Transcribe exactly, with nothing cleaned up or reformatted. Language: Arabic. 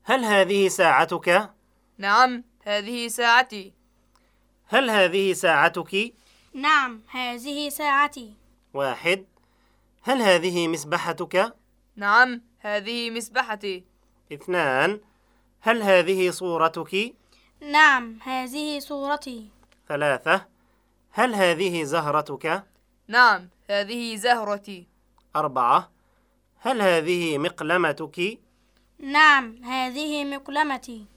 هل هذه ساعتك؟ نعم، هذه ساعتي. هل هذه ساعتك؟ نعم، هذه ساعتي. واحد. هل هذه مسبحتك؟ نعم، هذه مسبحتي. اثنان. هل هذه صورتك؟ نعم، هذه صورتي. ثلاثة. هل هذه زهرتك؟ نعم، هذه زهرتي. أربعة. هل هذه مقلمتك؟ نعم، هذه مقلمتي.